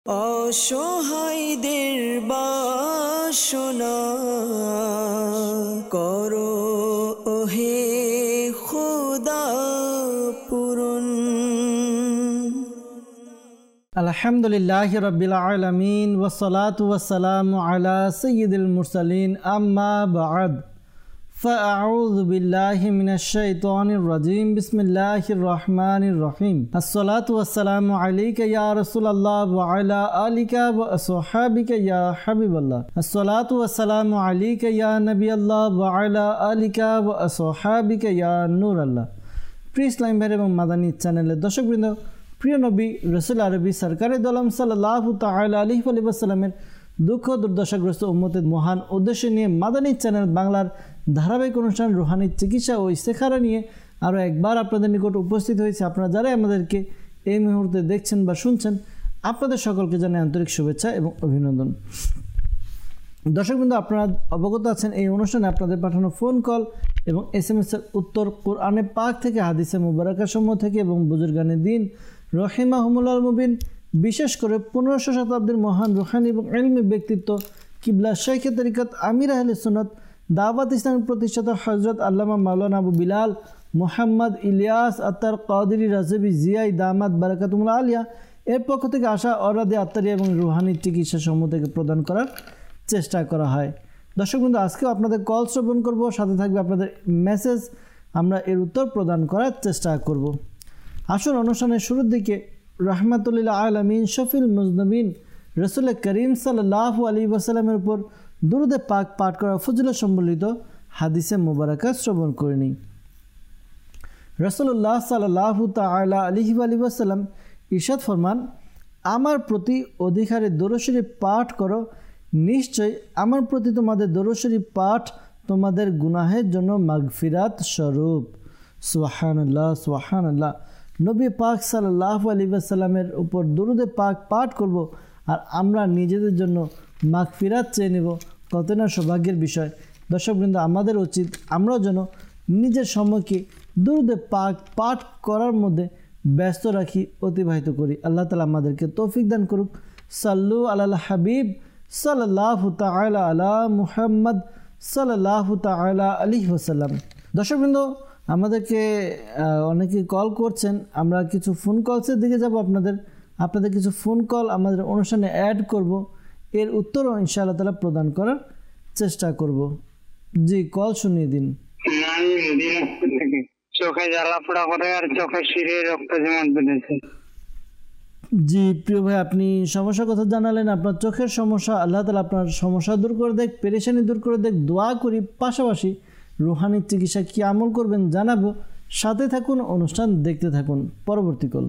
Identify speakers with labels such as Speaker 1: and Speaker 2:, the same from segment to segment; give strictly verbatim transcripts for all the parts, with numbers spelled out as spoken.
Speaker 1: অসহায়দের বাসনা করো ওহে খোদা পূরণ।
Speaker 2: আলহামদুলিল্লাহি রাব্বিল আলামিন ওয়াসসালাতু ওয়াসসালামু আলা সাইয়্যিদিল মুরসালিন আম্মা বা'দ ফাআউযু বিল্লাহি মিনাশ শাইতানির রাজীম বিসমিল্লাহির রহমানির রহিম। আসসালাতু ওয়াসসালামু আলাইকা ইয়া রাসূলুল্লাহ ওয়া আলা আলিকা ওয়া আসহাবিকা ইয়া হাবিবাল্লাহ। আসসালাতু ওয়াসসালামু আলাইকা ইয়া নবিয়াল্লাহ ওয়া আলা আলিকা ওয়া আসহাবিকা ইয়া নূরাল্লাহ। প্রিয় ইসলাম ভাই এবং মাদানী চ্যানেলের দর্শকবৃন্দ, প্রিয় নবী রাসূল আরবি সরকারে দোলাম সাল্লাল্লাহু তাআলা আলাইহি ওয়া সাল্লামের দুঃখ দুর্দশাগ্রস্ত উম্মতের মহান উদ্দেশ্য নিয়ে মাদানী চ্যানেল বাংলার ধারাবাহিক অনুষ্ঠান রুহানি চিকিৎসা ও ইস্তেখারা নিয়ে আরও একবার আপনাদের নিকট উপস্থিত হয়েছে। আপনারা যারাই আমাদেরকে এই মুহূর্তে দেখছেন বা শুনছেন, আপনাদের সকলকে জানাই আন্তরিক শুভেচ্ছা এবং অভিনন্দন। দর্শকবৃন্দ, আপনারা অবগত আছেন এই অনুষ্ঠানে আপনাদের পাঠানো ফোন কল এবং এস এম এসের উত্তর কোরআনে পাক থেকে, হাদিসে মুবারাকা সমূহ থেকে এবং বুজুর্গানে দিন রহিমাহুমুল্লাহ মুবিন, বিশেষ করে পনেরোশো শতাব্দীর মহান রুহানি এবং ইলমি ব্যক্তিত্ব কিবলা শাইখে তরিকত আমির আহলে সুন্নাত দাওয়াত ইসলামের প্রতিষ্ঠাতা হযরত আল্লামা মাওলানা আবু বিলাল মুহাম্মদ ইলিয়াস আত্তার কাদেরী রাজবি জিয়াই দামাত বারাকাতুল্লাহ আলিয়া এর পক্ষ থেকে আসা অরাদে আত্মারিয়া এবং রুহানি চিকিৎসা সমূহ থেকে প্রদান করার চেষ্টা করা হয়। দর্শকবৃন্দ, আজকেও আপনাদের কল শ্রবণ করব, সাথে থাকবে আপনাদের মেসেজ, আমরা এর উত্তর প্রদান করার চেষ্টা করব। আসুন অনুষ্ঠানের শুরুর দিকে রাহমাতুল্লিল আলামিন শফিল মুজনবিন রসুল করিম সাল্লাল্লাহু আলাইহি ওয়াসাল্লামের উপর দুরূদে পাক পাঠ করা ফজিলত সম্বলিত হাদিসে মুবারাকা শ্রবণ করে নিই। রাসূলুল্লাহ সাল্লাল্লাহু তাআলা আলাইহি ওয়াসাল্লাম ইরশাদ ফরমান, আমার প্রতি অধিকারে দরুদ শরীফ পাঠ করো, নিশ্চয় আমার প্রতি তোমাদের দরুদ শরীফ পাঠ তোমাদের গুনাহের জন্য মাগফিরাত স্বরূপ। সুবহানাল্লাহ সুবহানাল্লাহ। নবী পাক সাল্লাল্লাহু আলাইহি ওয়াসাল্লামের উপর দরুদে পাক পাঠ করব আর আমরা নিজেদের জন্য মাগফিরাত চেয়ে নেব, কত না সৌভাগ্যের বিষয়। দর্শকবৃন্দ, আমাদের উচিত আমরাও যেন নিজের সময়কে দরুদে পাক পাঠ করার মধ্যে ব্যস্ত রাখি, অতিবাহিত করি। আল্লাহ তাআলা আমাদেরকে তৌফিক দান করুক। সাল্লু আলাল হাবিব সাল্লাল্লাহু তাআলা আলা মুহাম্মদ সাল্লাল্লাহু তাআলা আলাইহি ওয়াসাল্লাম। দর্শকবৃন্দ, আমাদেরকে অনেকে কল করছেন, আমরা কিছু ফোন কলসের দিকে যাব। আপনাদের আপনাদের কিছু ফোন কল আমাদের অনুষ্ঠানে অ্যাড করব, এর উত্তরও ইনশাআল্লাহ তাআলা প্রদান করার চেষ্টা করব। জি, কল শুনিয়ে দিন।
Speaker 3: চোখে জ্বালা পোড়া করে আর চোখে শিরে রক্ত জমা বেঁধেছে।
Speaker 2: জি প্রিয় ভাই, আপনি সমস্যার কথা জানালেন, আপনার চোখের সমস্যা, আল্লাহ তাআলা আপনার সমস্যা দূর করে দেখ, পেরেশানি দূর করে দেখ, দোয়া করি। পাশাপাশি রুহানি চিকিৎসা কি আমল করবেন জানাবো, সাথে থাকুন, অনুষ্ঠান দেখতে থাকুন। পরবর্তী কল।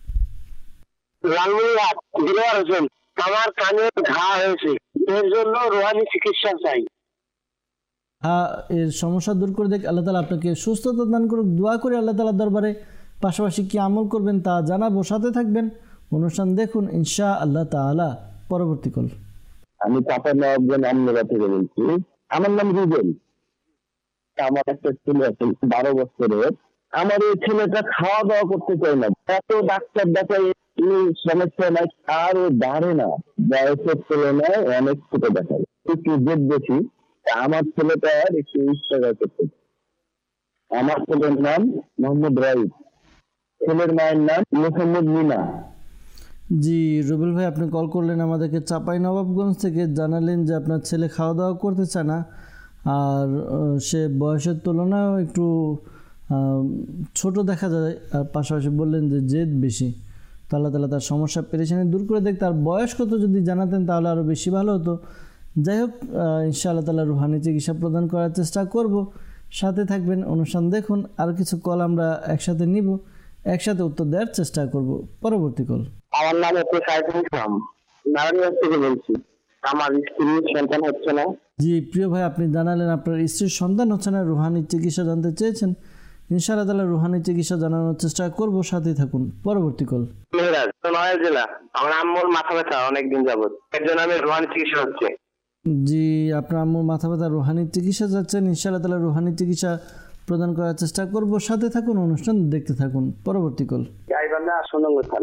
Speaker 3: আমার কানে ঘা হয়েছে, এর জন্য রুহানি চিকিৎসা চাই।
Speaker 2: হ্যাঁ, এর সমস্যা দূর করে দেখ, আল্লাহ তাআলা আপনাকে সুস্থতা দান করুক, দোয়া করে আল্লাহ তাআলার দরবারে। পাশাপাশি কি আমল করবেন তা জানাবো, সাথে থাকবেন, অনুষ্ঠান দেখুন ইনশা আল্লাহ তাআলা। পরবর্তী কল।
Speaker 4: আমি চাঁপাইনবাবগঞ্জ আমনগর থেকে বলছি। আমার নাম রুবেল। আমার একটা ছেলে আছে বারো বছরের। আমার এই ছেলেটা খাওয়া দাওয়া করতে চায় না, এত ডাক্তার দেখাই সমস্যা নাই, আর ও দাঁড়ে না, বয়সের তুলনায় অনেক ছোট দেখায়, একটু জেদ বেশি। আমার ছেলেটার একটু ইস্তেগা করতে। আমার ছেলের নাম মোহাম্মদ রাইফ, ছেলের মায়ের নাম মোহাম্মদ মিনা।
Speaker 2: জি রুবেল ভাই, আপনি কল করলেন আমাদেরকে চাঁপাইনবাবগঞ্জ থেকে, জানালেন যে আপনার ছেলে খাওয়া দাওয়া করতে চায় না, আর সে বয়সের তুলনায়ও একটু ছোট দেখা যায়, আর পাশাপাশি বললেন যে জেদ বেশি। তো আল্লাহ তাআলা তার সমস্যা পেরেশানি দূর করে দেখ। তার বয়স কত যদি জানাতেন তাহলে আরও বেশি ভালো হতো। যাই হোক, ইনশাআল্লাহ তাআলা রুহানি চিকিৎসা প্রদান করার চেষ্টা করব, সাথে থাকবেন, অনুষ্ঠান দেখুন। আর কিছু কল আমরা একসাথে নিব, একসাথে উত্তর দেওয়ার চেষ্টা করব। পরবর্তী কল।
Speaker 4: আমার নাম হচ্ছে সাইফুল ইসলাম, নারায়ণগঞ্জ থেকে বলছি। আমার স্ত্রীর সন্তান হচ্ছে না।
Speaker 2: জি প্রিয় ভাই, আপনি জানালেন আপনার স্ত্রীর সন্তান হচ্ছে না, রুহানি চিকিৎসা জানতে চেয়েছেন। ইনশাআল্লাহ তাআলা রুহানি চিকিৎসা জানানোর চেষ্টা করব, সাথে থাকুন। পরবর্তী কল।
Speaker 4: মেহেরাজ, নড়াইল জেলা। আমার আম্মুর মাথা ব্যথা অনেকদিন যাবত, এর জন্য আমি রুহানি চিকিৎসা হচ্ছে।
Speaker 2: জি, আপনার আম্মুর মাথা ব্যথা রুহানি চিকিৎসা যাচ্ছেন, ইনশাআল্লাহ তাআলা রুহানি চিকিৎসা প্রদান করার চেষ্টা করব, সাথে থাকুন, অনুষ্ঠান দেখতে থাকুন। পরবর্তী কল।
Speaker 4: গাইবান্ধা সোনামুড়ি থানা।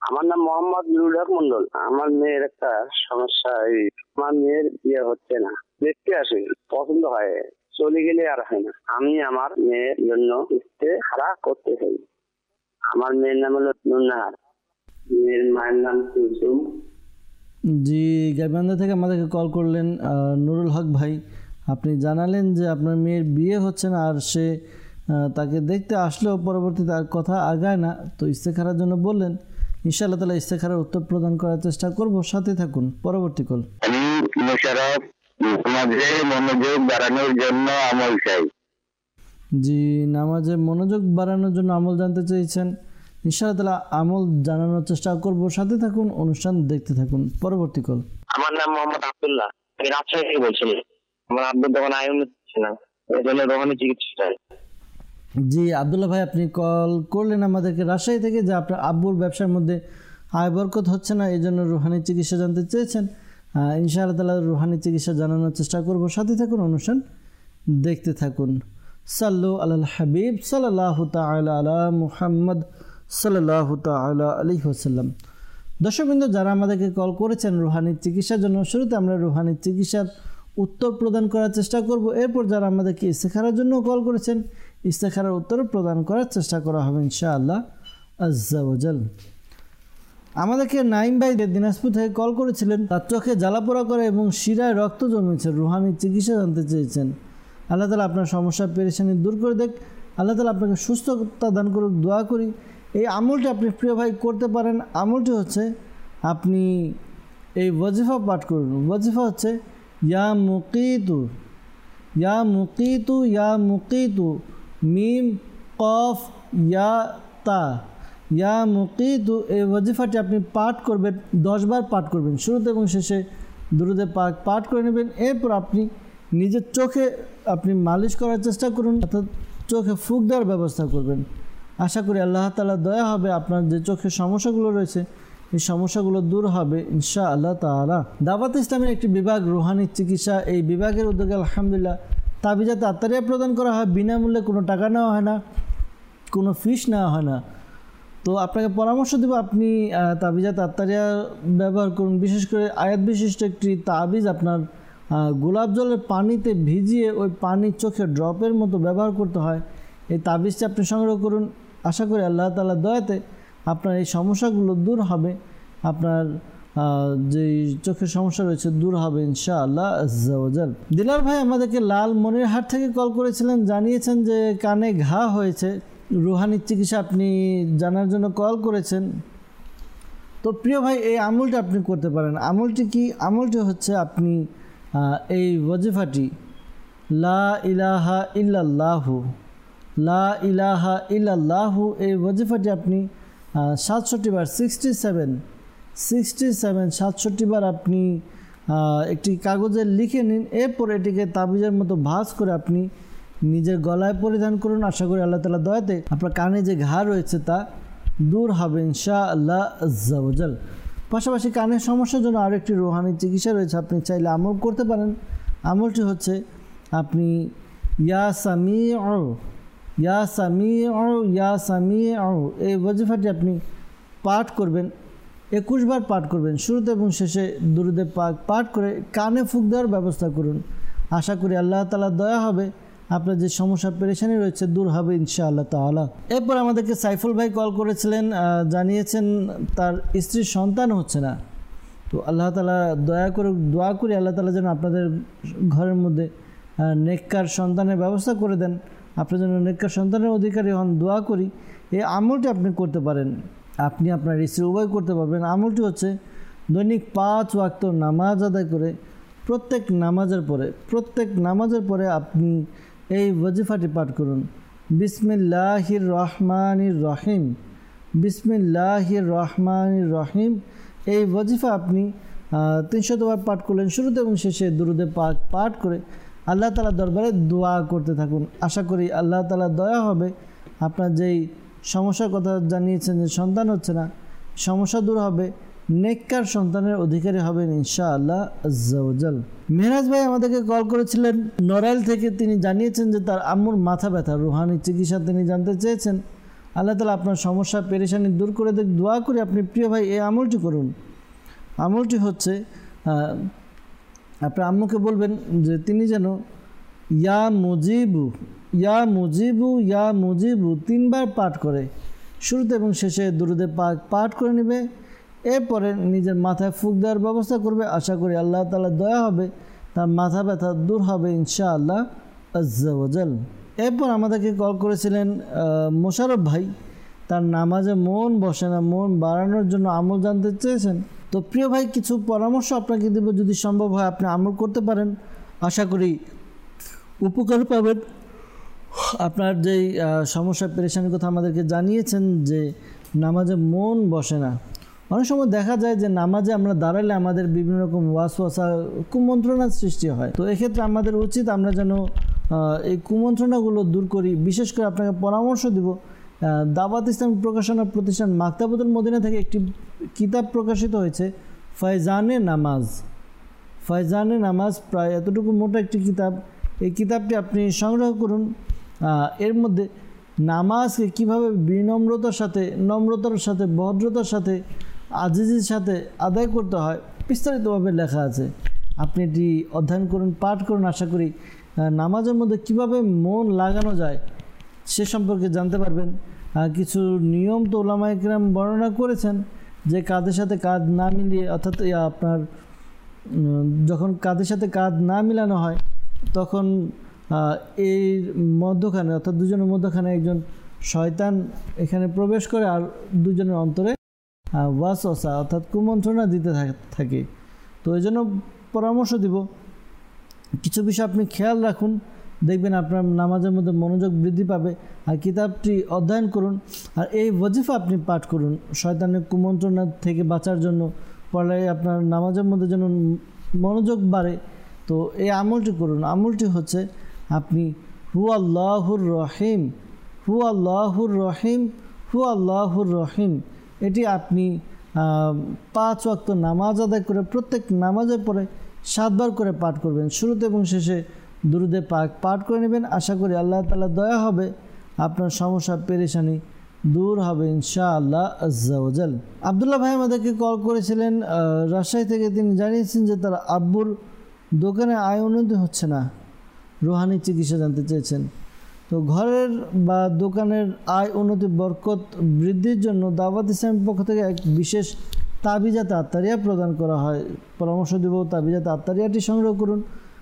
Speaker 3: আমার নাম মোহাম্মদ নুরুল হক মন্ডল। আমার মেয়ের একটা সমস্যা, এই আমার মেয়ের বিয়ে হচ্ছে না, দেখতে আসে, পছন্দ হয়, চলে গেলে আর হয় না। আমি আমার মেয়ের জন্য ইস্তেখারা করতে চাই। আমার মেয়ের নাম হলো নুরনাহার, মেয়ের মায়ের নাম কুলসুম।
Speaker 2: জি, গাইবান্ধা থেকে আমাদেরকে কল করলেন নুরুল হক ভাই। আপনি জানালেন যে আপনার মেয়ের বিয়ে হচ্ছে না, আর সে তাকে দেখতে আসলেও পরবর্তীতে তার কথা আগায় না, তো ইস্তেখারার জন্য বললেন। ইনশাআল্লাহ তাআলা ইস্তেখারার উত্তর প্রদান করার চেষ্টা করব, সাথে থাকুন। পরবর্তী কল।
Speaker 4: আমি মোশাররফ, নামাজে মনোযোগ বাড়ানোর জন্য আমল চাই।
Speaker 2: জি, নামাজে মনোযোগ বাড়ানোর জন্য আমল জানতে চেয়েছেন। ইনশাআল্লাহ তাআলা আমল জানানোর চেষ্টা করব, সাথে থাকুন, অনুষ্ঠান দেখতে থাকুন। পরবর্তী কল।
Speaker 3: আমার নাম মোহাম্মদ আব্দুল্লাহ, আমি রাজশাহী থেকে বলছিলাম। আমার আব্বুর তখন আয়ন হচ্ছে না, এই জন্য রোহানি চিকিৎসা চাই।
Speaker 2: জি আব্দুল্লাহ ভাই, আপনি কল করলেন আমাদেরকে রাজশাহী থেকে যে আপনার আব্বুর ব্যবসার মধ্যে আয় বরকত হচ্ছে না, এই জন্য রুহানি চিকিৎসা জানতে চেয়েছেন। ইনশাআল্লাহ তাআলা রুহানি চিকিৎসা জানানোর চেষ্টা করব, সাথে থাকুন, অনুষ্ঠান দেখতে থাকুন। সাল্লু আলাল হাবিব সাল্লাল্লাহু তাআলা আলা মুহাম্মদ সাল্লাল্লাহু তাআলা আলাইহি ওয়াসাল্লাম। দর্শকবৃন্দ, যারা আমাদেরকে কল করেছেন রুহানি চিকিৎসার জন্য, শুরুতে আমরা রুহানি চিকিৎসার উত্তর প্রদান করার চেষ্টা করব। এরপর যারা আমাদেরকে ইস্তেখারার জন্য কল করেছেন, ইস্তেখারার উত্তর প্রদান করার চেষ্টা করা হবে ইনশাআল্লাহ আজ্জা ওয়া জাল। আমাদেরকে নাইম ভাই দিনাজপুর থেকে কল করেছিলেন। তার চোখে জ্বালাপোড়া করে এবং শিরায় রক্ত জমেছে, রুহানি চিকিৎসা জানতে চেয়েছেন। আল্লাহ তাআলা আপনার সমস্যা পেরেশানি দূর করে দেখ। আল্লাহ তাআলা আপনাকে সুস্থতা দান করুক, দোয়া করি। এই আমলটি আপনি প্রিয় ভাই করতে পারেন। আমলটি হচ্ছে আপনি এই ওয়াজিফা পাঠ করুন। ওয়াজিফা হচ্ছে ইয়া মুকিতু, ইয়া মুকিতু, ইয়া মুকিতু, মিম কফ ইয়া তা, ইয়া মুকিতু। এই ওয়াজিফাটি আপনি পাঠ করবেন, দশ বার পাঠ করবেন, শুরুতে এবং শেষে দুরুদে পাক পাঠ করে নেবেন। এরপর আপনি নিজের চোখে আপনি মালিশ করার চেষ্টা করুন, অর্থাৎ চোখে ফুক দেওয়ার ব্যবস্থা করবেন। আশা করি আল্লাহ তাআলা দয়া হবে, আপনার যে চোখের সমস্যাগুলো রয়েছে এই সমস্যাগুলো দূর হবে ইনশাআল্লাহ তাআলা। দাওয়াত ইসলামের একটি বিভাগ রুহানি চিকিৎসা, এই বিভাগের উদ্যোগে আলহামদুলিল্লাহ তাবিজাত আত্তারিয়া প্রদান করা হয়, বিনামূল্যে, কোনো টাকা নেওয়া হয় না, কোনো ফিস নেওয়া হয় না। তো আপনাকে পরামর্শ দেব, আপনি তাবিজাত আত্তারিয়া ব্যবহার করুন। বিশেষ করে আয়াত বিশিষ্ট একটি তাবিজ আপনার গোলাপ জলের পানিতে ভিজিয়ে ওই পানি চোখে ড্রপের মতো ব্যবহার করতে হয়। এই তাবিজটি আপনি সংগ্রহ করুন। আশা করি আল্লাহ তাআলা দয়াতে আপনার এই সমস্যাগুলো দূর হবে, আপনার যে চোখের সমস্যা রয়েছে দূর হবে ইনশাআল্লাহ আজ্জা ওয়া জাল। দিলার ভাই আমাদেরকে লাল মনিরহাট থেকে কল করেছিলেন, জানিয়েছেন যে কানে ঘা হয়েছে, রুহানি চিকিৎসা আপনি জানার জন্য কল করেছেন। তো প্রিয় ভাই, এই আমলটি আপনি করতে পারেন। আমলটি কি? আমলটি হচ্ছে আপনি এই ওয়াজিফাটি লা ইলাহা ইল্লাল্লাহু, লা ইলাহা ইল্লাল্লাহু, এই ওয়াজিফাটি আপনি সাতষট্টি বার, সিক্সটি সেভেন সিক্সটি সেভেন সাতষট্টি বার আপনি একটি কাগজে লিখে নিন। এরপর এটিকে তাবিজের মতো ভাঁজ করে আপনি নিজের গলায় পরিধান করুন। আশা করি আল্লাহ তাআলা দয়াতে আপনার কানে যে ঘা রয়েছে তা দূর হবে ইনশাআল্লাহ আজ্জা ওয়া জাল। পাশাপাশি কানের সমস্যার জন্য আরেকটি রুহানি চিকিৎসা রয়েছে, আপনি চাইলে আমল করতে পারেন। আমলটি হচ্ছে আপনি ইয়া সামিউ, ইয়া সামিউ, ইয়া সামিউ, এই ওয়াজিফাটি আপনি পাঠ করবেন, একুশ বার পাঠ করবেন, শুরুতে এবং শেষে দুরুদে পাক পাঠ করে কানে ফুঁক দেওয়ার ব্যবস্থা করুন। আশা করি আল্লাহ তাআলা দয়া হবে, আপনার যে সমস্যা পেরেশানি রয়েছে দূর হবে ইনশাআল্লাহ তাআলা। এরপর আমাদেরকে সাইফুল ভাই কল করেছিলেন, জানিয়েছেন তার স্ত্রীর সন্তান হচ্ছে না। তো আল্লাহ তাআলা দয়া করে দোয়া করি আল্লাহ তাআলা যেন আপনাদের ঘরের মধ্যে নেককার সন্তানের ব্যবস্থা করে দেন, আপনার জন্য নেককার সন্তানের অধিকারী হন, দোয়া করি। এই আমলটি আপনি করতে পারেন, আপনি আপনার স্ত্রী উভয় করতে পারবেন। আমলটি হচ্ছে দৈনিক পাঁচ ওয়াক্ত নামাজ আদায় করে প্রত্যেক নামাজের পরে প্রত্যেক নামাজের পরে আপনি এই ওয়াজিফাটি পাঠ করুন। বিসমিল্লাহির রহমানির রহিম, বিসমিল্লাহির রহমানির রহিম। এই ওয়াজিফা আপনি তিনশতবার পাঠ করলেন, শুরুতে এবং শেষে দুরুদে পাক পাঠ করে আল্লাহ তাআলার দরবারে দোয়া করতে থাকুন। আশা করি আল্লাহ তাআলার দয়া হবে, আপনার যেই সমস্যার কথা জানিয়েছেন যে সন্তান হচ্ছে না, সমস্যা দূর হবে, নেককার সন্তানের অধিকারী হবেন ইনশাআল্লাহ আজ্জা ওয়া জাল। মেহরাজ ভাই আমাদেরকে কল করেছিলেন নড়াইল থেকে, তিনি জানিয়েছেন যে তার আম্মুর মাথা ব্যথা, রুহানি চিকিৎসা তিনি জানতে চেয়েছেন। আল্লাহ তাআলা আপনার সমস্যা পেরেশানি দূর করে দেখ। দোয়া করে আপনি প্রিয় ভাই এই আমলটি করুন। আমলটি হচ্ছে আপনার আম্মুকে বলবেন যে তিনি যেন ইয়া মুজিবু ইয়া মুজিবু ইয়া মুজিবু তিনবার পাঠ করে, শুরুতে এবং শেষে দুরুদে পাক পাঠ করে নেবে। এরপরে নিজের মাথায় ফুঁক দেওয়ার ব্যবস্থা করবে। আশা করি আল্লাহ তাআলা দয়া হবে, তার মাথা ব্যথা দূর হবে ইনশাআল্লাহ আজ্জা ওয়াজাল। এরপর আমাদেরকে কল করেছিলেন মোশারফ ভাই, তার নামাজে মন বসে না, মন বাড়ানোর জন্য আমল জানতে চেয়েছেন। তো প্রিয় ভাই কিছু পরামর্শ আপনাকে দেব, যদি সম্ভব হয় আপনি আমল করতে পারেন, আশা করি উপকার পাবেন। আপনার যেই সমস্যা পেরেশানির কথা আমাদেরকে জানিয়েছেন যে নামাজে মন বসে না, অনেক সময় দেখা যায় যে নামাজে আমরা দাঁড়ালে আমাদের বিভিন্ন রকম ওয়াসওয়াসা কুমন্ত্রণার সৃষ্টি হয়। তো এক্ষেত্রে আমাদের উচিত আমরা যেন এই কুমন্ত্রণাগুলো দূর করি। বিশেষ করে আপনাকে পরামর্শ দিব, দাওয়াত ইসলাম প্রকাশনা প্রতিষ্ঠান মাকতাবুল মদিনা থেকে একটি কিতাব প্রকাশিত হয়েছে, ফয়জানে নামাজ। ফয়জানে নামাজ প্রায় এতটুকু মোটা একটি কিতাব। এই কিতাবটি আপনি সংগ্রহ করুন। এর মধ্যে নামাজকে কিভাবে বিনম্রতার সাথে, নম্রতার সাথে, ভদ্রতার সাথে, আজিজির সাথে আদায় করতে হয় বিস্তারিতভাবে লেখা আছে। আপনি এটি অধ্যয়ন করুন, পাঠ করুন। আশা করি নামাজের মধ্যে কিভাবে মন লাগানো যায় সে সম্পর্কে জানতে পারবেন। কিছু নিয়ম তো উলামায়ে কেরাম বর্ণনা করেছেন যে কাঁধের সাথে কাঁধ না মিলিয়ে, অর্থাৎ আপনার যখন কাঁধের সাথে কাঁধ না মিলানো হয় তখন এই মধ্যখানে, অর্থাৎ দুজনের মধ্যখানে একজন শয়তান এখানে প্রবেশ করে আর দুজনের অন্তরে ওয়াসওয়াসা অর্থাৎ কুমন্ত্রণা দিতে থাকে। তো এই জন্য পরামর্শ দিব, কিছু বিষয় আপনি খেয়াল রাখুন, দেখবেন আপনার নামাজের মধ্যে মনোযোগ বৃদ্ধি পাবে। আর কিতাবটি অধ্যয়ন করুন, আর এই ওয়াজিফা আপনি পাঠ করুন শয়তানের কুমন্ত্রণা থেকে বাঁচার জন্য। পড়লে আপনার নামাজের মধ্যে যেন মনোযোগ বাড়ে। তো এই আমলটি করুন। আমলটি হচ্ছে আপনি হু আল্লাহুর রহিম, হু আল্লাহুর রহিম, হু আল্লাহুর রহিম, এটি আপনি পাঁচ ওয়াক্ত নামাজ আদায় করে প্রত্যেক নামাজের পরে সাতবার করে পাঠ করবেন। শুরুতে এবং শেষে দুরুদে পাক পাঠ করে নেবেন। আশা করি আল্লাহ তাআলা দয়া হবে, আপনার সমস্যা পেরেশানি দূর হবে ইনশাআল্লাহ আজ্জা ওয়াজাল। আবদুল্লাহ ভাই আমাদেরকে কল করেছিলেন রাজশাহী থেকে। তিনি জানিয়েছেন যে তার আব্বুর দোকানে আয় উন্নতি হচ্ছে না, রুহানি চিকিৎসা জানতে চেয়েছেন। তো ঘরের বা দোকানের আয় উন্নতি বরকত বৃদ্ধির জন্য দাওয়াত ইসলামের পক্ষ থেকে এক বিশেষ তাবিজাত আত্তারিয়া প্রদান করা হয়। পরামর্শ দেব, তাবিজাত আত্তারিয়াটি সংগ্রহ করুন।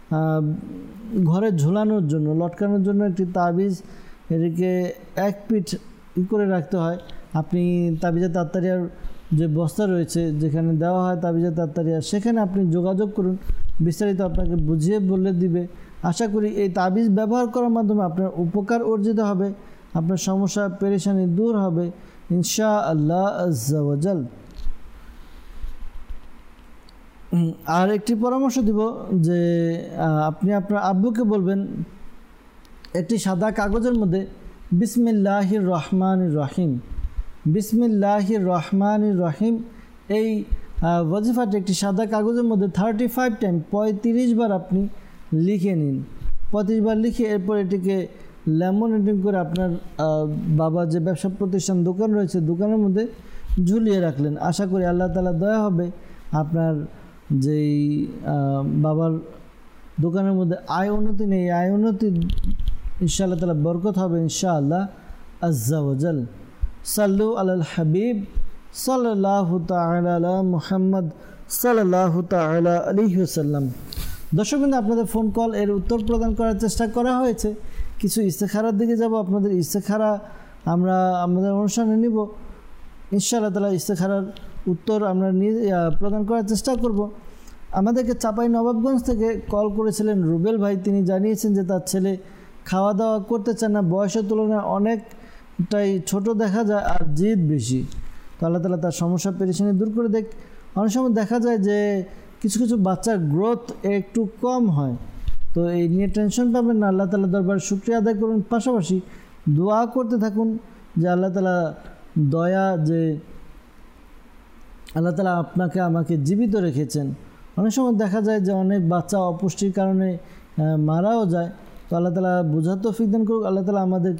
Speaker 2: ঘরে ঝুলানোর জন্য, লটকানোর জন্য একটি তাবিজ, এটিকে এক পিঠ ই করে রাখতে হয়। আপনি তাবিজাত আত্তারিয়ার যে বস্তা রয়েছে যেখানে দেওয়া হয় তাবিজাত আত্তারিয়া, সেখানে আপনি যোগাযোগ করুন, বিস্তারিত আপনাকে বুঝিয়ে বলে দিবে। আশা করি এই তাবিজ ব্যবহার করার মাধ্যমে আপনার উপকার অর্জিত হবে, আপনার সমস্যা পেরেশানি দূর হবে ইনশাআল্লাহ আজ্জা ওয়াজাল। আর একটি পরামর্শ দিব যে আপনি আপনার আব্বুকে বলবেন একটি সাদা কাগজের মধ্যে বিসমিল্লাহির রহমানির রহিম, বিসমিল্লাহির রহমানির রহিম এই ওয়াজিফাটি একটি সাদা কাগজের মধ্যে থার্টি ফাইভ টাইম পঁয়ত্রিশ বার আপনি লিখে নিন। পঁয়ত্রিশ বার লিখে এরপর এটিকে ল্যামিনেটিং করে আপনার বাবা যে ব্যবসা প্রতিষ্ঠান দোকান রয়েছে দোকানের মধ্যে ঝুলিয়ে রাখলেন। আশা করি আল্লাহ তাআলা দয়া হবে, আপনার যেই বাবার দোকানের মধ্যে আয় উন্নতি নেই, আয় উন্নতি ইনশাআল্লাহ তাআলা বরকত হবে ইনশাআল্লাহ আজ্জা ওয়াজাল। সাল্লু আলাল হাবিব সাল্লাল্লাহু তাআলা আলা মুহাম্মদ সাল্লাল্লাহু তাআলা আলাইহি ওয়াসাল্লাম। দর্শকবৃন্দ, আপনাদের ফোন কল এর উত্তর প্রদান করার চেষ্টা করা হয়েছে। কিছু ইস্তেখারার দিকে যাব, আপনাদের ইস্তেখারা আমরা আমাদের অনুষ্ঠানে নিব ইনশাআল্লাহ তাআলা। ইস্তেখারার উত্তর আমরা প্রদান করার চেষ্টা করব। আমাদেরকে চাপাই নবাবগঞ্জ থেকে কল করেছিলেন রুবেল ভাই। তিনি জানিয়েছেন যে তার ছেলে খাওয়া দাওয়া করতে চান না, বয়সের তুলনায় অনেকটাই ছোট দেখা যায় আর জিদ বেশি। তো আল্লাহ তাআলা তার সমস্যা পেরেশানি দূর করে দেখ। অনেক সময় দেখা যায় যে কিছু কিছু বাচ্চার গ্রোথ একটু কম হয়, তো এই নিয়ে টেনশন পাবেন না। আল্লাহ তাআলা দরবার শুকরিয়া আদায় করুন, পাশাপাশি দোয়া করতে থাকুন যে আল্লাহ তাআলা দয়া, যে আল্লাহ তাআলা আপনাকে আমাকে জীবিত রেখেছেন। অনেক সময় দেখা যায় যে অনেক বাচ্চা অপুষ্টির কারণে মারাও যায়। তো আল্লাহ তাআলা বোঝার তৌফিক দান করুক। আল্লাহ তাআলা আমাদেরকে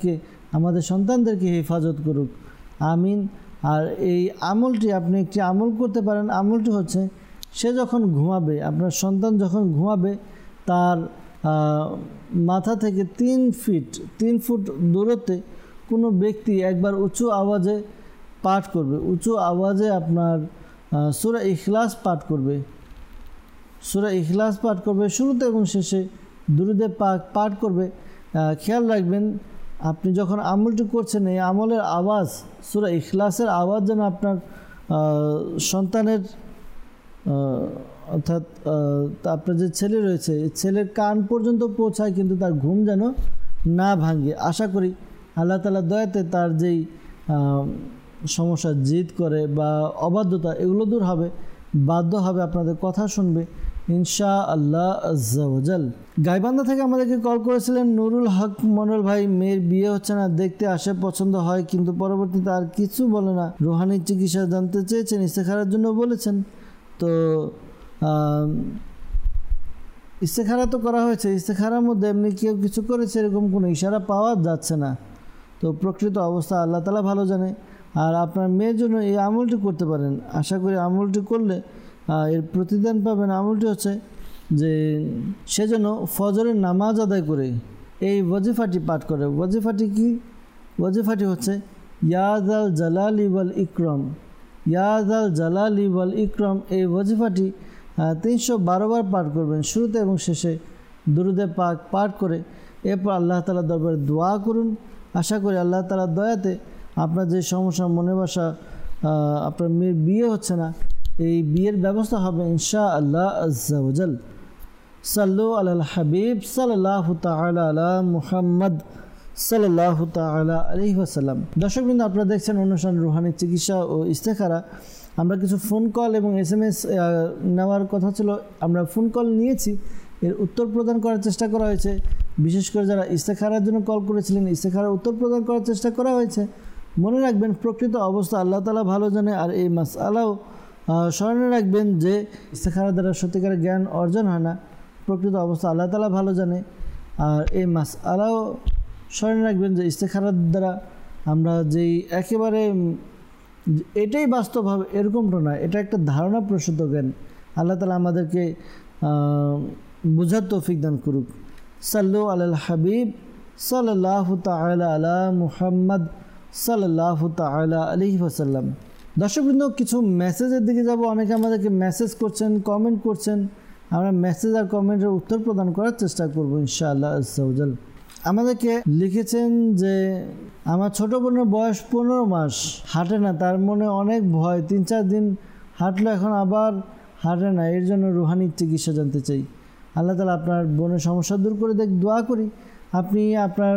Speaker 2: আমাদের সন্তানদেরকে হেফাজত করুক, আমিন। আর এই আমলটি আপনি একটি আমল করতে পারেন। আমলটি হচ্ছে, সে যখন ঘুমাবে, আপনার সন্তান যখন ঘুমাবে, তার মাথা থেকে তিন ফিট তিন ফুট দূরত্বে কোনো ব্যক্তি একবার উঁচু আওয়াজে পাঠ করবে, উঁচু আওয়াজে আপনার সূরা ইখলাস পাঠ করবে, সূরা ইখলাস পাঠ করবে শুরুতে এবং শেষে দুরূদে পাক পাঠ করবে। খেয়াল রাখবেন, আপনি যখন আমলটি করছেন, এই আমলের আওয়াজ, সূরা ইখলাসের আওয়াজ যেন আপনার সন্তানের অর্থাৎ আপনার যে ছেলে রয়েছে, এই ছেলের কান পর্যন্ত পৌঁছায়, কিন্তু তার ঘুম যেন না ভাঙে। আশা করি আল্লাহ তাআলা দয়াতে তার যেই সমস্যা, জিদ করে বা অবাধ্যতা, এগুলো দূর হবে, বাধ্য হবে, আপনাদের কথা শুনবে ইনশাআল্লাহ আজ্জা ওয়াজাল। গাইবান্ধা থেকে আমাদেরকে কল করেছিলেন নুরুল হক মন্ডল ভাই। মেয়ের বিয়ে হচ্ছে না, দেখতে আসে, পছন্দ হয়, কিন্তু পরবর্তীতে আর কিছু বলে না। রুহানি চিকিৎসা জানতে চেয়েছেন, ইস্তেখারার জন্য বলেছেন। তো ইস্তেখারা তো করা হয়েছে, ইস্তেখারার মধ্যে এমনি কেউ কিছু করেছে এরকম কোনো ইশারা পাওয়া যাচ্ছে না। তো প্রকৃত অবস্থা আল্লাহ তাআলা ভালো জানে। আর আপনার মেয়ের জন্য এই আমলটি করতে পারেন। আশা করি আমলটি করলে এর প্রতিদান পাবেন। আমলটি হচ্ছে যে, সে যেন ফজরের নামাজ আদায় করে এই ওয়াজিফাটি পাঠ করে। ওয়াজিফাটি কি? ওয়াজিফাটি হচ্ছে ইয়াদাল জালালি ওয়াল ইকরাম, ইয়াদাল জালালি ওয়াল ইকরাম। এই ওয়াজিফাটি তিনশো বারো বার পাঠ করবেন, শুরুতে এবং শেষে দুরূদে পাক পাঠ করে। এরপর আল্লাহ তাআলার দরবারে দোয়া করুন। আশা করি আল্লাহ তাআলার দয়াতে আপনার যে সমস্যা, মনে বাসা, আপনার মেয়ের বিয়ে হচ্ছে না, এই বিয়ের ব্যবস্থা হবে ইনশাআল্লাহ আজ্জা ওয়াজাল। সাল্লু আলাল হাবিব সাল্লাল্লাহু তাআলা আলা মুহাম্মদ সাল্লাল্লাহু তাআলা আলাইহি ওয়াসাল্লাম। দর্শকবৃন্দ, আপনারা দেখছেন অনুষ্ঠান রুহানি চিকিৎসা ও ইস্তেখারা। আমরা কিছু ফোন কল এবং এস এম এস নেওয়ার কথা ছিল, আমরা ফোন কল নিয়েছি, এর উত্তর প্রদান করার চেষ্টা করা হয়েছে। বিশেষ করে যারা ইস্তেখারার জন্য কল করেছিলেন, ইস্তেখারার উত্তর প্রদান করার চেষ্টা করা হয়েছে। মনে রাখবেন, প্রকৃত অবস্থা আল্লাহ তাআলা ভালো জানে। আর এই মাসআলাও স্মরণে রাখবেন যে ইস্তেখারা দ্বারা সত্যিকারের জ্ঞান অর্জন হয় না, প্রকৃত অবস্থা আল্লাহ তাআলা ভালো জানে। আর এই মাসআলাও স্মরণে রাখবেন যে ইস্তেখারার দ্বারা আমরা যেই একেবারে এটাই বাস্তব হবে এরকমটা নয়, এটা একটা ধারণা প্রসূত জ্ঞান। আল্লাহ তাআলা আমাদেরকে বুঝার তৌফিক দান করুক। সাল্লু আলাল হাবিব সাল্লাল্লাহু তাআলা আলা মুহাম্মদ সাল্লাল্লাহু তাআলা আলাইহি ওয়াসাল্লাম। দর্শকবৃন্দ, কিছু মেসেজের দিকে যাব। অনেকে আমাদেরকে মেসেজ করছেন, কমেন্ট করছেন। আমরা মেসেজ আর কমেন্টের উত্তর প্রদান করার চেষ্টা করব ইনশাআল্লাহ আজ্জা ওয়াজাল। আমাদেরকে লিখেছেন যে, আমার ছোট বোনের বয়স পনেরো মাস, হাঁটে না, তার মনে অনেক ভয়, তিন চার দিন হাঁটলো, এখন আবার হাঁটে না, এর জন্য রুহানি চিকিৎসা জানতে চাই। আল্লাহ তাআলা আপনার বোনের সমস্যা দূর করে দেখ, দোয়া করি। আপনি আপনার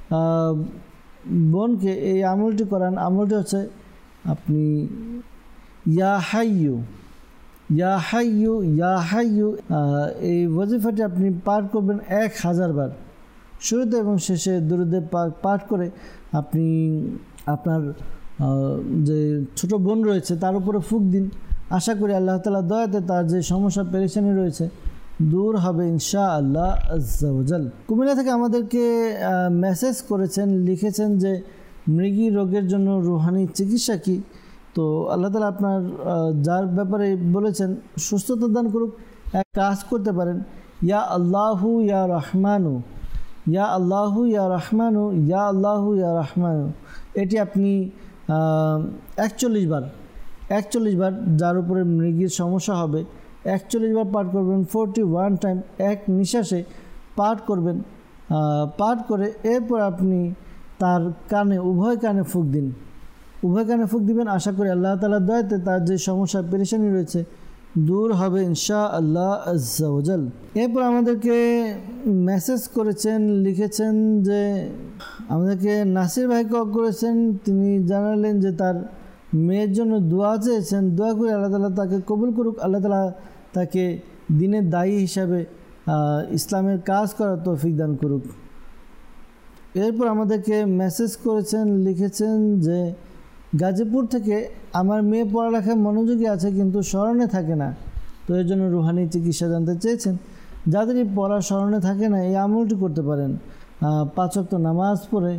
Speaker 2: বোনকে এই আমলটি করান। আমলটি হচ্ছে, আপনি ইয়া হাইয়ু ইয়া হাইয়ু ইয়া হাইয়ু এই ওয়াজিফাটি আপনি পাঠ করবেন এক হাজার বার, শুরুতে এবং শেষে দুরূদে পাক পাঠ করে আপনি আপনার যে ছোট বোন রয়েছে তার উপরে ফুঁক দিন। আশা করি আল্লাহ তাআলা দয়াতে তার যে সমস্যা, পেরেশানি রয়েছে দূর হবে ইনশাআল্লাহ আজ্জা ওয়াজাল। কুমিল্লা থেকে আমাদেরকে মেসেজ করেছেন, লিখেছেন যে মৃগী রোগের জন্য রুহানি চিকিৎসা কি? তো আল্লাহ তাআলা আপনার যার ব্যাপারে বলেছেন সুস্থতা দান করুক। এক কাজ করতে পারেন, ইয়া আল্লাহু ইয়া রহমানু, ইয়া আল্লাহু ইয়া রহমানু, ইয়া আল্লাহু ইয়া রহমানু, এটি আপনি একচল্লিশ বার একচল্লিশ বার যার উপরে মৃগীর সমস্যা হবে একচল্লিশ বার পাঠ করবেন, ফোরটি ওয়ান টাইম এক নিঃশ্বাসে পাঠ করবেন। পাঠ করে এরপর আপনি তার কানে, উভয় কানে ফুঁক দিন, উভয় কানে ফুঁক দিবেন। আশা করি আল্লাহ তাআলার দয়াতে তার যে সমস্যা, পেরেশানি রয়েছে দূর হবে ইনশাআল্লাহ আজ্জা ওয়াজাল। এরপর আমাদেরকে মেসেজ করেছেন, লিখেছেন যে, আমাদেরকে নাসির ভাই কল করেছেন, তিনি জানালেন যে তার মেয়ের জন্য দোয়া চেয়েছেন। দোয়া করে আল্লাহ তাআলা তাকে কবুল করুক, আল্লাহ তাআলা তাকে দিনের দায়ী হিসাবে ইসলামের কাজ করার তৌফিক দান করুক। এরপর আমাদেরকে মেসেজ করেছেন, লিখেছেন যে, গাজীপুর থেকে আমার মেয়ে পড়ালেখায় মনোযোগী আছে কিন্তু স্মরণে থাকে না, তো এর জন্য রুহানি চিকিৎসা জানতে চেয়েছেন। যাদের এই পড়া স্মরণে থাকে না, এই আমলটি করতে পারেন। পাঁচ ওয়াক্ত নামাজ পড়ে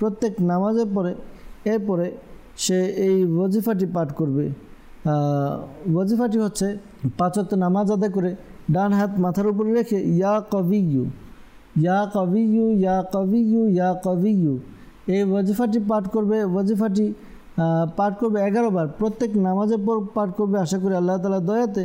Speaker 2: প্রত্যেক নামাজের পরে এরপরে সে এই ওয়াজিফাটি পাঠ করবে। ওয়াজিফাটি হচ্ছে পাঁচ ওয়াক্ত নামাজ আদায় করে ডান হাত মাথার উপরে রেখে ইয়া কবিয়ু ইয়া কবিয়ু ইয়া কবিয়ু ইয়া কবিয়ু এই ওয়াজিফাটি পাঠ করবে। ওয়াজিফাটি পাঠ করবে এগারো বার, প্রত্যেক নামাজের পর পাঠ করবে। আশা করি আল্লাহ তাআলার দয়াতে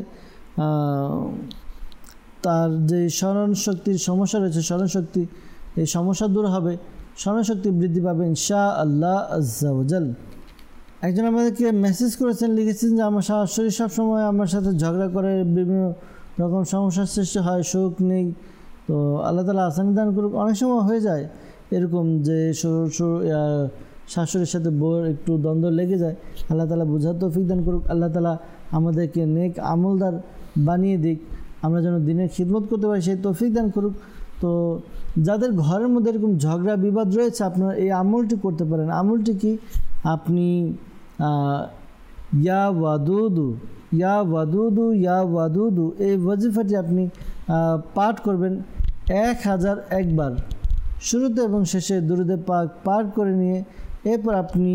Speaker 2: তার যে স্মরণ শক্তির সমস্যা রয়েছে, স্মরণ শক্তি এই সমস্যা দূর হবে, স্মরণ শক্তি বৃদ্ধি পাবে ইনশাআল্লাহ আজ্জা ওয়া জাল। একজন আমাদেরকে মেসেজ করেছেন, লিখেছেন যে আমার শাশুড়ি সবসময় আমার সাথে ঝগড়া করে, বিভিন্ন রকম সমস্যার সৃষ্টি হয়, সুখ নেই। তো আল্লাহ তাআলা আসানি দান করুক। অনেক সময় হয়ে যায় এরকম যে শাশুড়ির সাথে বউর একটু দ্বন্দ্ব লেগে যায়। আল্লাহ তাআলা বোঝার তৌফিক দান করুক। আল্লাহ তাআলা আমাদেরকে নেক আমলদার বানিয়ে দিক, আমরা যেন দিনের খিদমত করতে পারি সেই তৌফিক দান করুক। তো যাদের ঘরের মধ্যে এরকম ঝগড়া বিবাদ রয়েছে, আপনারা এই আমলটি করতে পারেন। আমলটি কি? আপনি ইয়া ওয়াদুদু ইয়া ওয়াদুদু ইয়া ওয়াদুদু এই ওয়াজিফাটি আপনি পাঠ করবেন এক হাজার একবার, শুরুতে এবং শেষে দুরূদে পাক পাঠ করে নিয়ে এরপর আপনি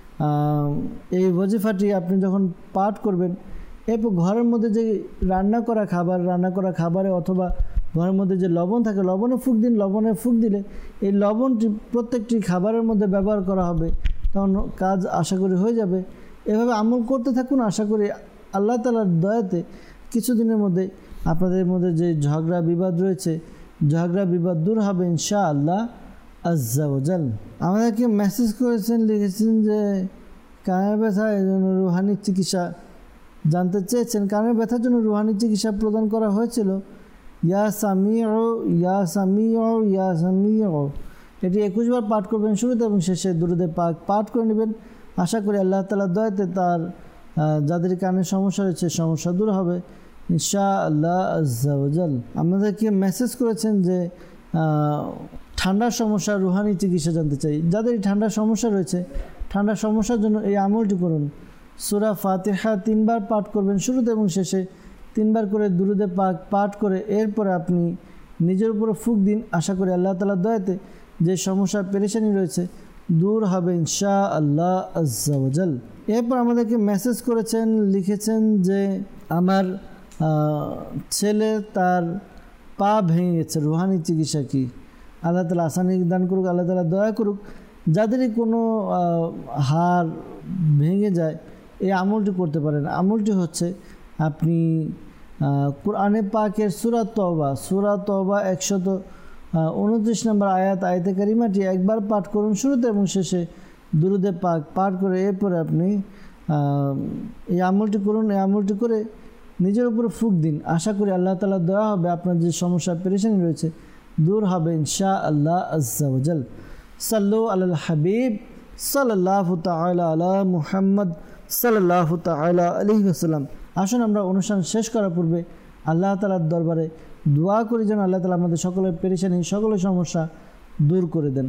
Speaker 2: এই ওয়াজিফাটি আপনি যখন পাঠ করবেন, এরপর ঘরের মধ্যে যে রান্না করা খাবার রান্না করা খাবারে অথবা ঘরের মধ্যে যে লবণ থাকে লবণে ফুঁক দিন। লবণে ফুঁক দিলে এই লবণটি প্রত্যেকটি খাবারের মধ্যে ব্যবহার করা হবে, তখন কাজ আশা করি হয়ে যাবে। এভাবে আমল করতে থাকুন। আশা করি আল্লাহ তাআলার দয়াতে কিছুদিনের মধ্যে আপনাদের মধ্যে যে ঝগড়া বিবাদ রয়েছে, ঝগড়া বিবাদ দূর হবে ইনশাআল্লাহ আজ্জা ওয়া জাল। আমাদেরকে মেসেজ করেছেন, লিখেছেন যে কানের ব্যথা এই জন্য রুহানি চিকিৎসা জানতে চেয়েছেন। কানের ব্যথার জন্য রুহানি চিকিৎসা প্রদান করা হয়েছিল। ইয়া সামিউ ইয়া সামিউ ইয়া সামিউ এটি একুশ বার পাঠ করবেন, শুরুতে এবং শেষে দুরূদে পাক পাঠ করে নেবেন। আশা করি আল্লাহ তাআলার দয়াতে তার যাদের কানের সমস্যা রয়েছে সমস্যা দূর হবে ইনশাআল্লাহ আজ্জা ওয়া জাল। আমাদেরকে মেসেজ করেছেন যে ঠান্ডার সমস্যা রুহানি চিকিৎসা জানতে চাই। যাদের ঠান্ডার সমস্যা রয়েছে, ঠান্ডার সমস্যার জন্য এই আমলটি করুন। সূরা ফাতিহা তিনবার পাঠ করবেন, শুরুতে এবং শেষে তিনবার করে দুরূদে পাক পাঠ করে এরপরে আপনি নিজের উপরে ফুঁক দিন। আশা করি আল্লাহ তাআলার দয়াতে যে সমস্যা পেরেশানি রয়েছে দূর হবে ইনশাআল্লাহ আজ্জা ওয়া জাল। এরপর আমাদেরকে মেসেজ করেছেন, লিখেছেন যে আমার ছেলে তার পা ভেঙে গেছে, রুহানি চিকিৎসা কি? আল্লাহ তাআলা আসানি দান করুক, আল্লাহ তাআলা দয়া করুক। যাদেরই কোনো হাড় ভেঙে যায় এই আমলটি করতে পারেন। আমলটি হচ্ছে আপনি কোরআনে পাকের সূরা তওবা সূরা তওবা একশত উনত্রিশ নম্বর আয়াত আয়াতে কারিমাটি একবার পাঠ করুন, শুরুতে এবং শেষে দুরূদে পাক পাঠ করে এরপরে আপনি এই আমলটি করুন। এই আমলটি করে নিজের উপরে ফুঁক দিন। আশা করি আল্লাহ তাআলা দয়া হবে, আপনার যে সমস্যা পেরেশানি রয়েছে দূর হবে ইনশাআল্লাহ আজ্জা ওয়া জাল। সাল্লু আলাল হাবিব সাল্লাল্লাহু তাআলা আলা মুহাম্মদ সাল্লাল্লাহু তাআলা আলাইহি ওয়াসাল্লাম। আসুন আমরা অনুষ্ঠান শেষ করার পূর্বে আল্লাহ তাআলার দরবারে দোয়া করি যেন আল্লাহ তাআলা আমাদের সকলের পেরেশানি সকলের সমস্যা দূর করে দেন।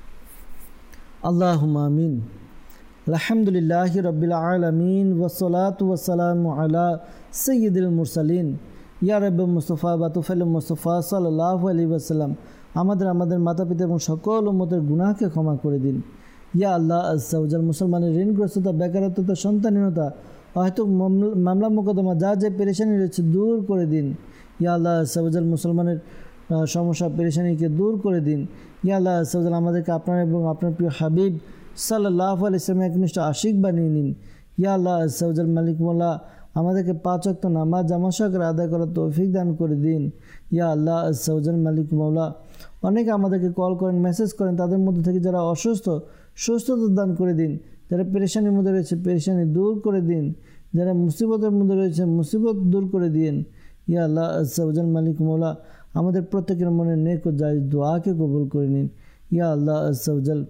Speaker 2: আল্লাহুম্মা আমিন। আলহামদুলিল্লাহি রাব্বিল আলামিন ওয়াসসালাতু ওয়াসসালামু আলা সাইয়্যিদিল মুরসালিন ইয়া রাব্বি মুস্তাফা বাতুফাল মুস্তাফা সাল্লাল্লাহু আলাইহি ওয়াসাল্লাম। আমাদের আমাদের মাতা পিতা এবং সকল উম্মতের গুনাহকে ক্ষমা করে দিন ইয়া আল্লাহ আজ্জা ওয়া জাল। মুসলমানের ঋণগ্রস্ততা, বেকারত্বতা, সন্তানহীনতা, হয়তো মামলা মোকদ্দমা যা যে পেরেশানি রয়েছে দূর করে দিন ইয়া আল্লাহ আজ্জা ওয়া জাল। মুসলমানের সমস্যা পেরেশানিকে দূর করে দিন ইয়া আল্লাহ আজ্জা ওয়া জাল। আমাদেরকে আপনার এবং আপনার প্রিয় হাবিব সাল্লাল্লাহু আলাইহি ওয়াসাল্লামের একনিষ্ঠ আশিক বানিয়ে নিন ইয়া আল্লাহ আজ্জা ওয়া জাল। মালিক মোল্লা আমাদেরকে পাঁচ ওয়াক্ত নামাজ জামাত সহকারে আদায় করার তৌফিক দান করে দিন ইয়া আল্লাহ আজ্জা ওয়া জাল। মালিক মৌলা অনেকে আমাদেরকে কল করেন, মেসেজ করেন, তাদের মধ্যে থেকে যারা অসুস্থ সুস্থতা দান করে দিন, যারা পেরেশানির মধ্যে রয়েছে পেরেশানি দূর করে দিন, যারা মুসিবতের মধ্যে রয়েছে মুসিবত দূর করে দিন ইয়া আল্লাহ আজ্জা ওয়া জাল। মালিক মৌলা আমাদের প্রত্যেকের মনে নেক ও জায়েজ দোয়াকে কবুল করে নিন ইয়া আল্লাহ আজ্জা ওয়া জাল।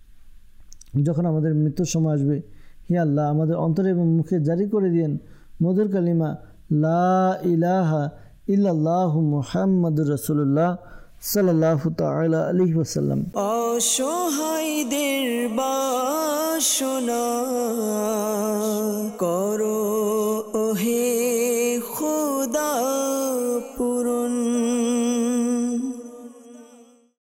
Speaker 2: যখন আমাদের মৃত্যুর সময় আসবে ইয়া আল্লাহ আমাদের অন্তরে এবং মুখে জারি করে দিন মধুর কালিমা লা ইলাহা ইল্লাল্লাহু মুহাম্মাদুর রাসূলুল্লাহ সাল্লাল্লাহু তাআলা আলাইহি ওয়াসাল্লাম।
Speaker 1: অসহায়দের বাসনা করো ওহে